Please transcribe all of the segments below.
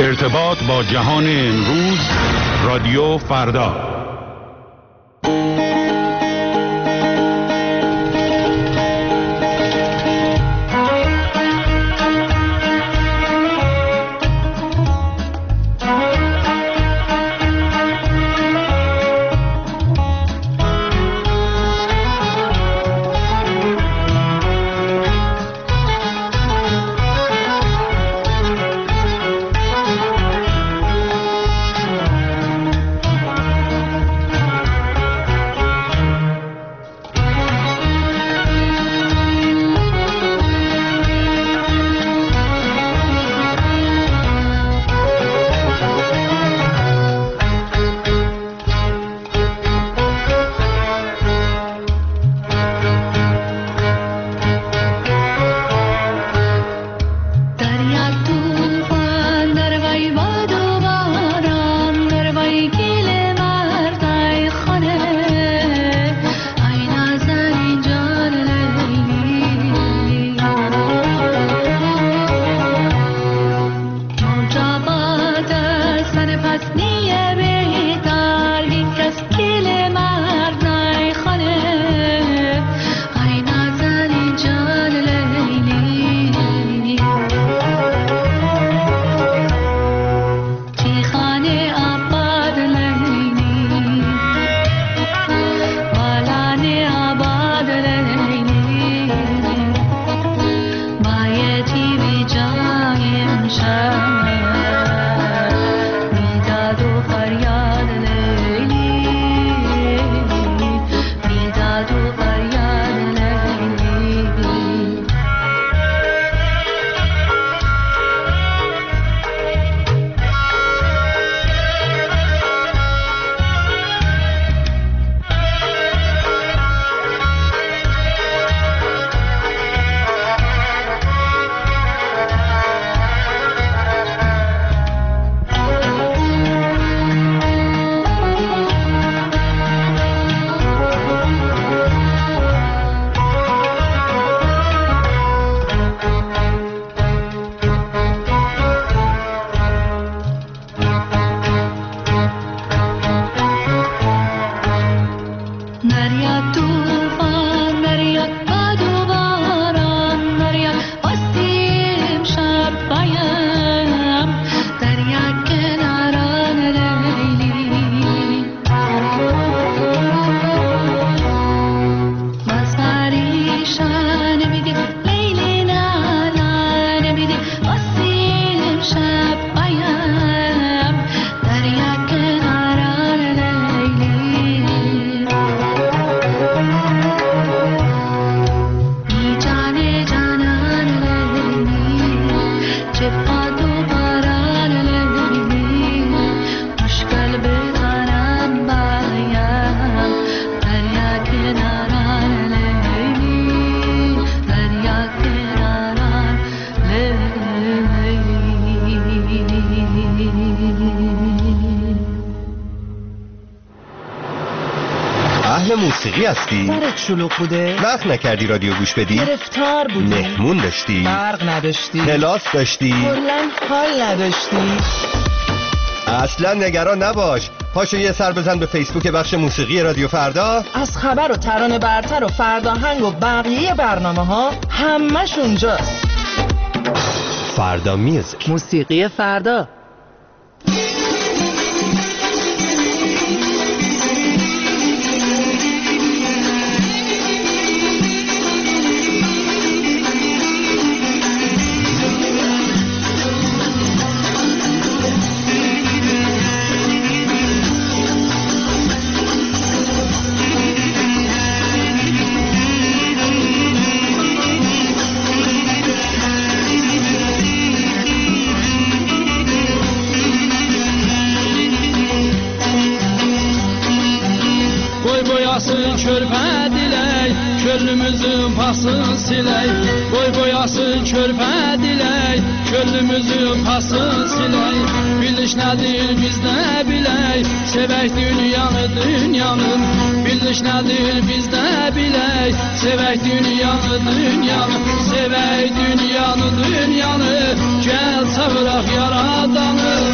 ارتباط با جهان امروز، رادیو فردا. موسیقی هستی؟ سرت شلوغ بوده؟ وقت نکردی رادیو گوش بدی؟ گرفتار بودی؟ مهمون داشتی؟ برق نداشتی؟ کلاس داشتی؟ کلاً حال نداشتی؟ اصلا نگران نباش، پاشو یه سر بزن به فیسبوک بخش موسیقی رادیو فردا. از خبر و ترانه برتر و فرداهنگ و بقیه برنامه ها همش اونجاست. فردا میوزیک، موسیقی فردا. Körpə dilək, könlümüzün pasını silək. Boy boyasın körpə dilək, könlümüzün pasını silək. Biliş nədir biz də bilək, sevək dünyanı dünyanın. Biliş nədir biz də bilək, sevək dünyanı dünyanı. Sevək dünyanı dünyanı, gəl çağıraq yaradanı.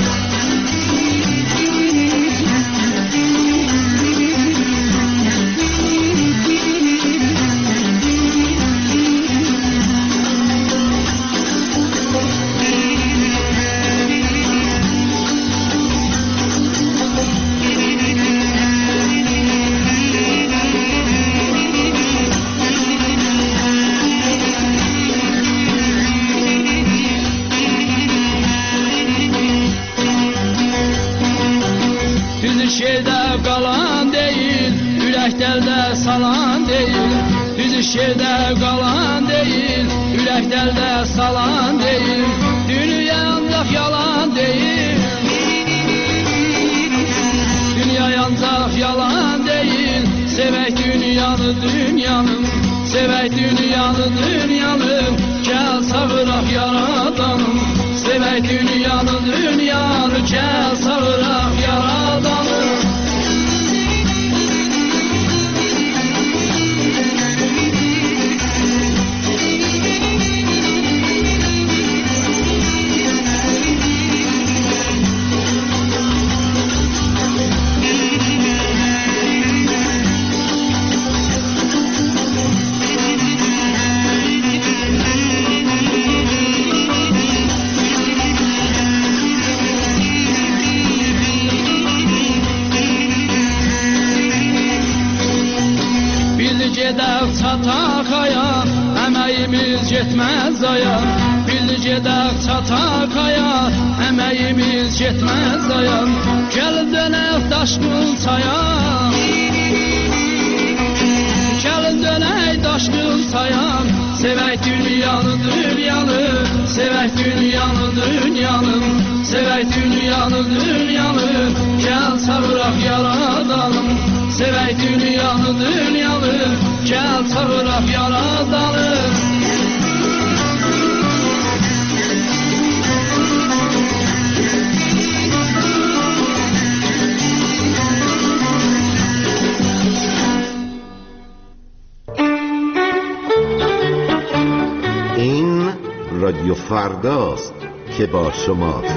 salan değil, düz iş yerdə qalan değil, ürəklərdə salan değil, dünya ancaq yalan değil. Dünya ancaq yalan değil, sevək dünyanı dünyanın, sevək dünyanı dünyanın, gəl sağıraq yaradanım. Sevək dünyanı dünyanı, gəl sağıraq yaradanım. Gedək çataq aya, əməyimiz getməz aya. Bildi gedək çataq aya, əməyimiz getməz aya. Gəlin dönək daşqın çaya, gəlin dönək daşqın çaya. Sevək dünyanı dünyanı, sevək dünyanı dünyanı, sevək dünyanı dünyanı, gəl sağıraq yaradanım. Sevək dünyanı dünyanı, gəl sağıraq yaradanım. این رادیو فرداست که با شماست.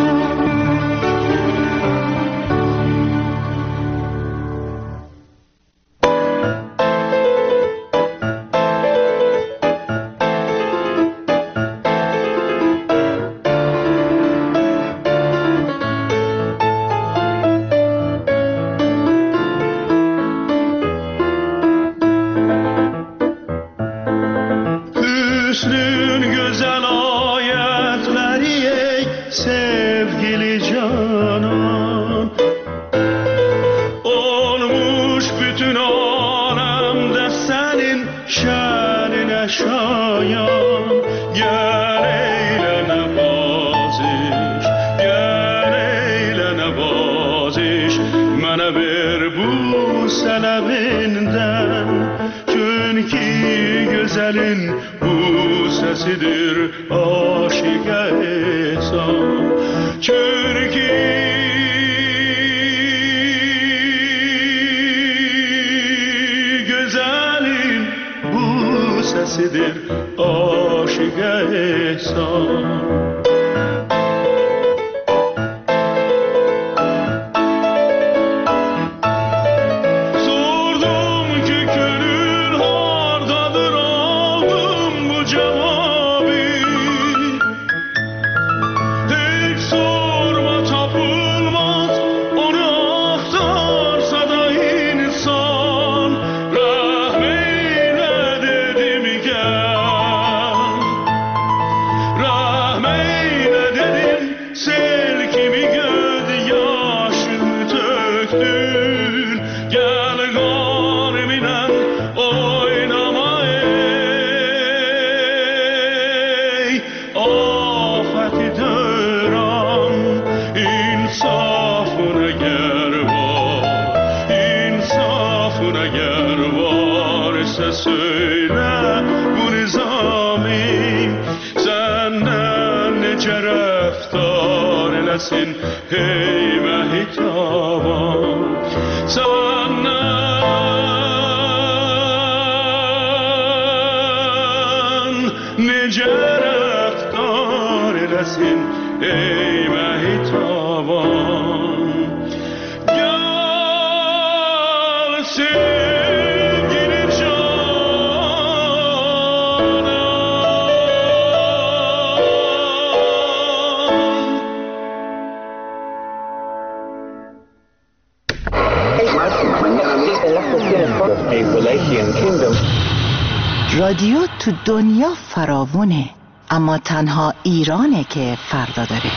رادیو تو دنیا فراوونه، اما تنها ایرانه که فردا داره.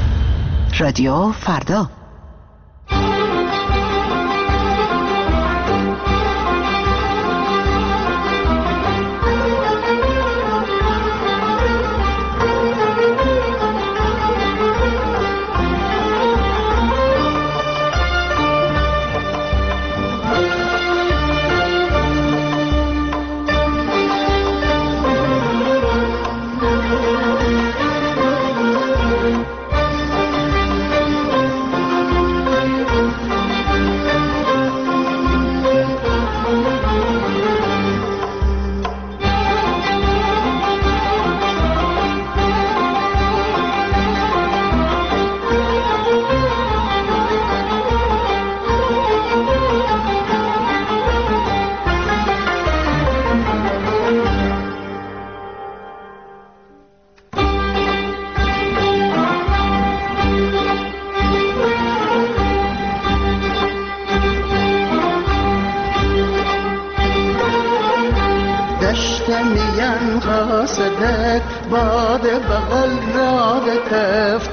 رادیو فردا. نوبت باد بغل را گرفت.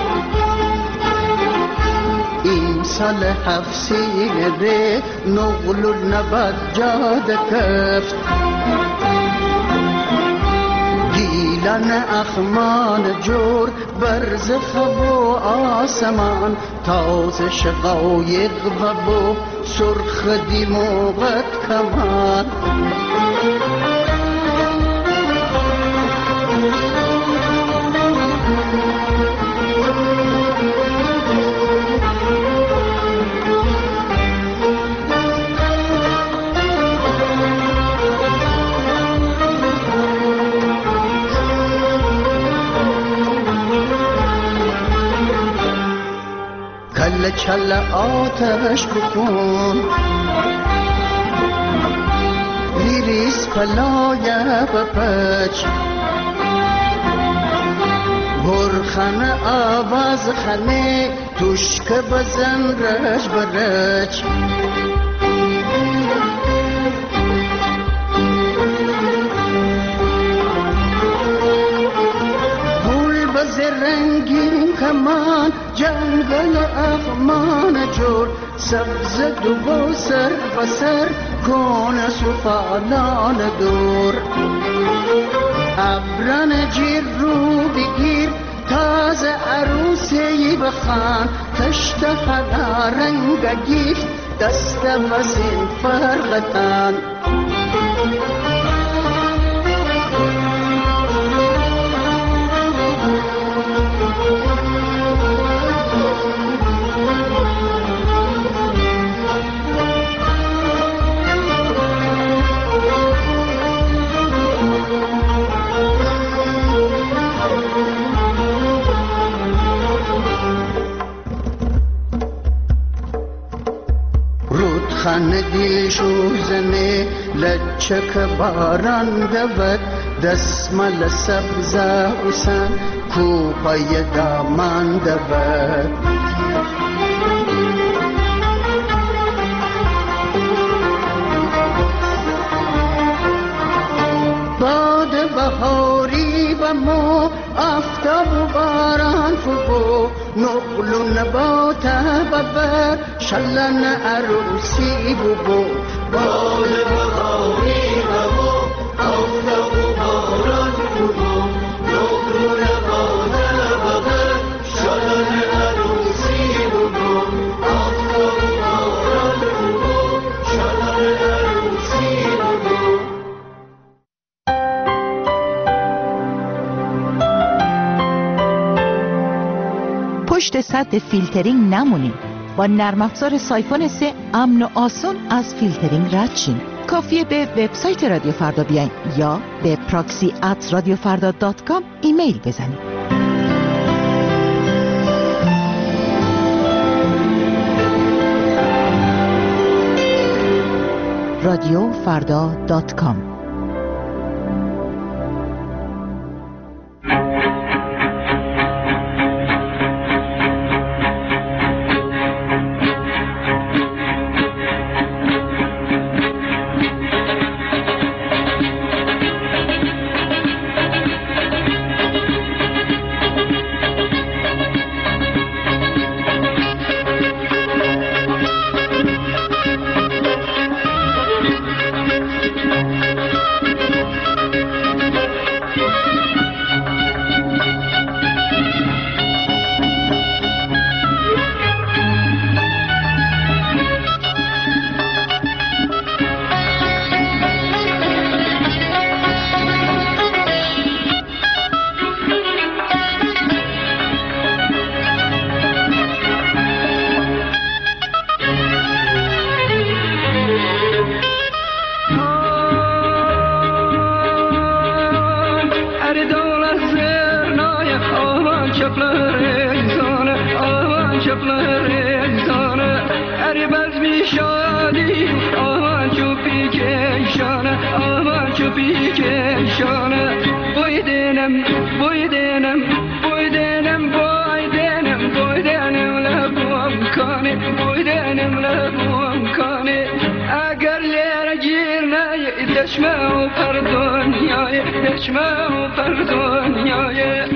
این سال هفسینه ره نقل و نبد جاد کفت. گیلن اخمان جور برز خب و آسمان تاز شقایق و بو سرخ دیموغت کمان. کل چل آتش بکن لیریس پلایه بپچ برخن آواز خنه توشک بزن رش برچ. گل بز رنگین کمان جنگل اخمان جور سبز دو سر بسر کون سفالان دور. ابران جیر رو بگیر تازه عروسی بخان تشت خدا رنگ گیفت دست وزین فرغتان. خان دل شوزنه لچک باران دود دسمال سبز حسن کوپای دامان دود. باد بهاری و مو آفتاب و باران فبو نقل و نبات ببر شلن عروسی ببو. باد بهاری و مو آفتاب و باران فبو نقل و نبات ببر شلن عروسی ببو. آفتاب و باران فبو شلن عروسی ببو. پشت سد فیلترینگ نمونید. با نرم افزار سایفون 3 امن و آسان از فیلترینگ رد شین. کافیه به وبسایت رادیو فردا بیاین یا به proxy@radiofarda.com ایمیل بزنید. radiofarda.com. اگر لیر گیر نه دشمه و پر دنیای دشمن پر دنیای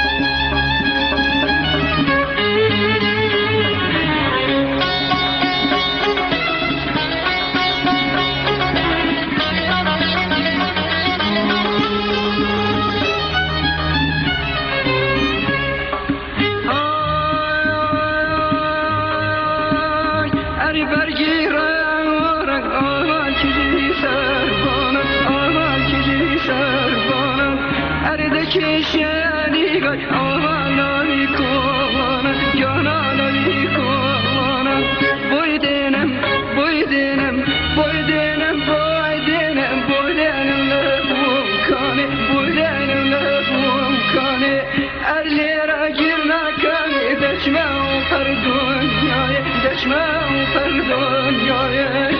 کشیدی گای آوانایی کومانا جانانایی کومانا بویدنم بویدنم بویدنم بویدنم بویدنم لبوم کانه بویدنم لبوم کانه ارلیرا گیرنا کانه دشمن پر دنیای دشمن پر دنیای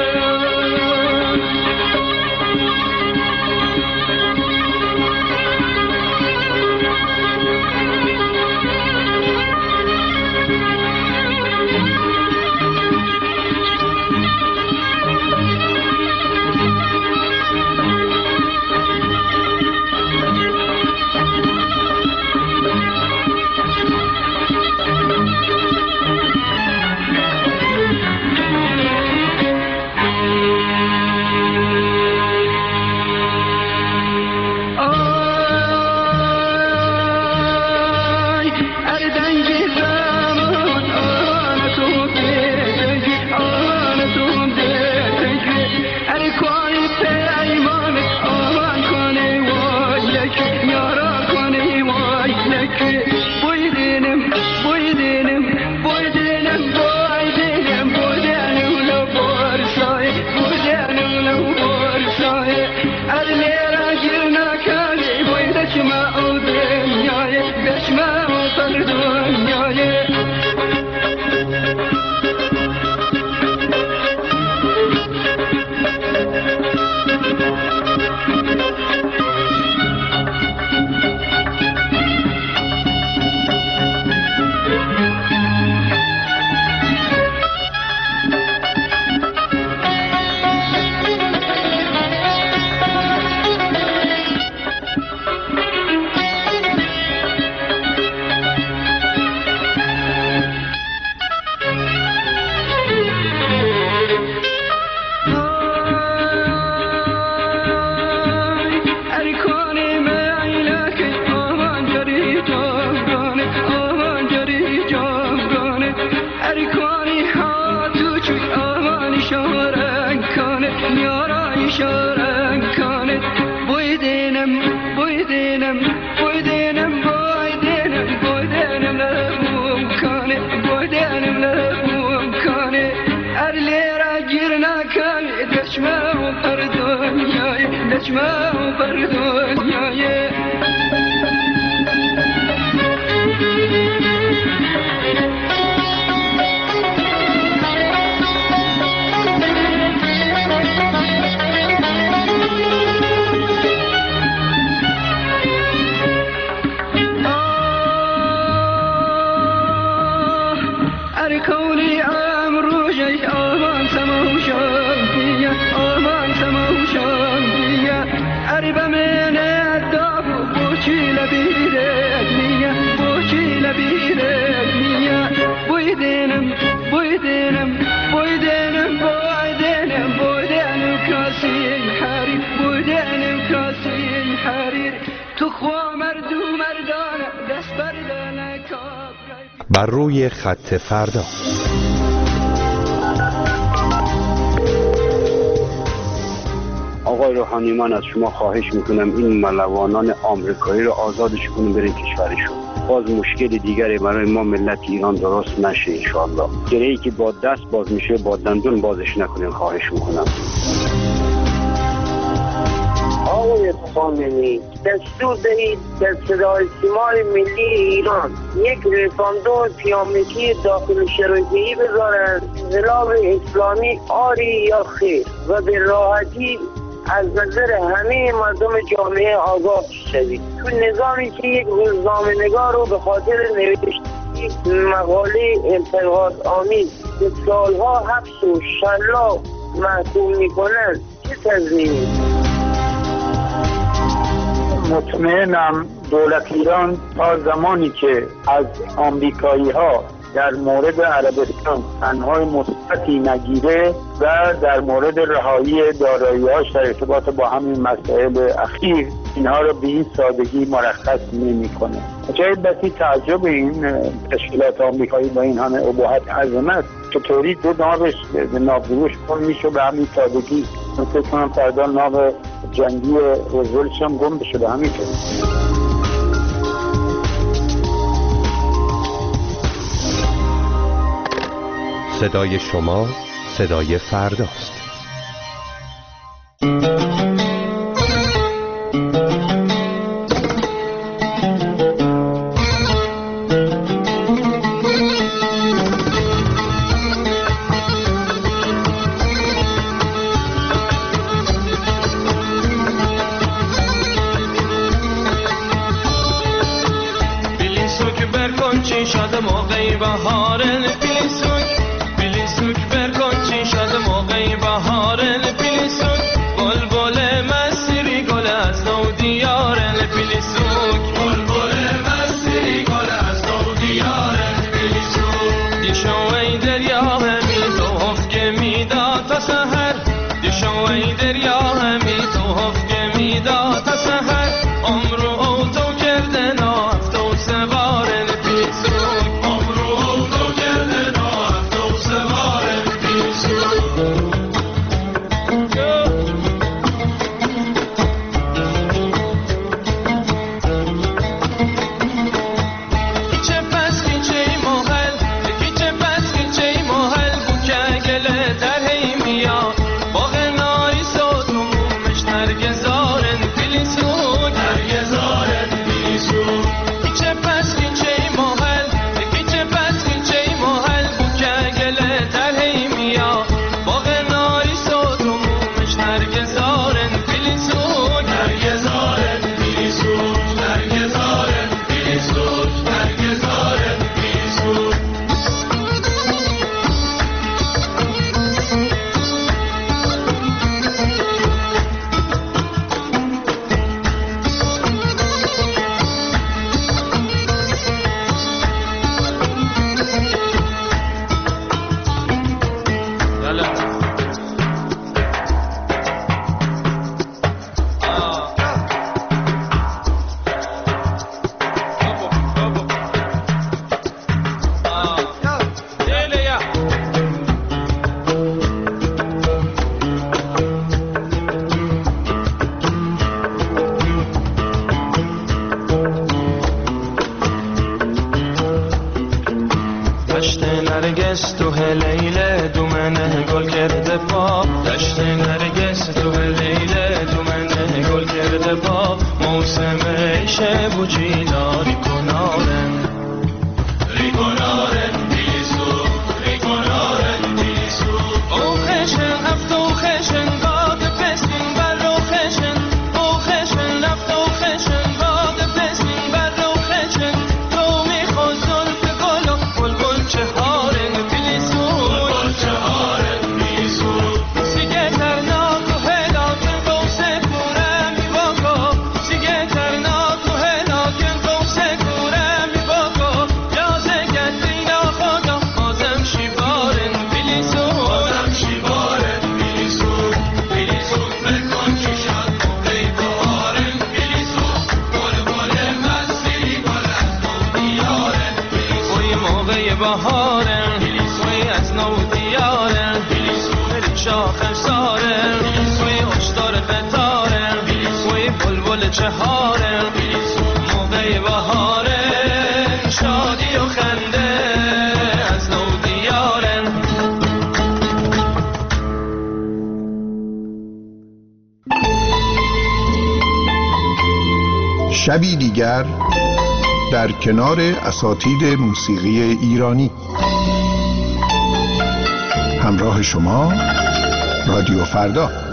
بر روی خط فردا. آقای روحانی، من از شما خواهش میکنم این ملوانان آمریکایی رو آزادش کنیم برای کشورشون. باز مشکل دیگری برای ما ملت ایران درست نشه انشاءالله. گرهی که با دست باز میشه با دندون بازش نکنین خواهش میکنم. آقای خامنه‌ای دستور دهید در صدای سیمای ملی ایران یک رساندو پیامکی داخل شبکه‌ای بذارند انقلاب اسلامی آری یا خیر و به راحتی از نظر همه مردم جامعه آگاه شوید. تو نظامی که یک روزنامه‌نگار رو به خاطر نوشتن مقاله انتقاد آمیز به سالها حبس و شلاق محکوم میکنند چه تضمینی؟ مطمئنم دولت ایران تا زمانی که از آمریکایی ها در مورد عربستان تنهای مثبتی نگیره و در مورد رهایی دارایی‌هاش در ارتباط با همین مسائل اخیر اینها رو به این سادگی مرخص نمی‌کنه. جای بسی تعجب این تشکیلات آمریکایی با این همه اباحت عظمت چطوری دو نامش به نابروش کن میشه به همین سادگی. من فکر کنم فردا نام جنگی روزولتش هم گم بشه به همین طور. صدای شما صدای فرداست. بیلیسوک برکن چی شده موقعی بهاره بیلیسوک برکن چی شده موقعی بهاره بیلیسوک بلبل مسیری گل از نو دیاره بیلیسوک بلبل مسیری گل از نو دیاره بیلیسوک دیشو ای دریا همی تو هفگه میدا تا سهر دیشو ای دریا همی تو هفگه میدا تا سهر عمرو او تو کرده نافت و سواره بیلیسوک عمرو او تو کرده نافت و سواره بیلیسوک نرگس تو هلیله دومنه گل کرده با دشت نرگس تو هلیله دومنه گل کرده با موسم عیشه بوچی داری کنارن ریکنارن بیلیسو ریکنارن بیلیسو او خشن هفت او خشن باد پسین بر او خشن او خشن هفت او خشن باد پسین بر او خشن تو میخواد زلف گل و بلبل چهاره بهارن سوی از نو دیارن بری شاخش سارن سوی اشتار قطارن سوی بلبل چهارن موقع بهارن شادی و خنده از نو دیارن. شبی دیگر در کنار اساتید موسیقی ایرانی. همراه شما رادیو فردا.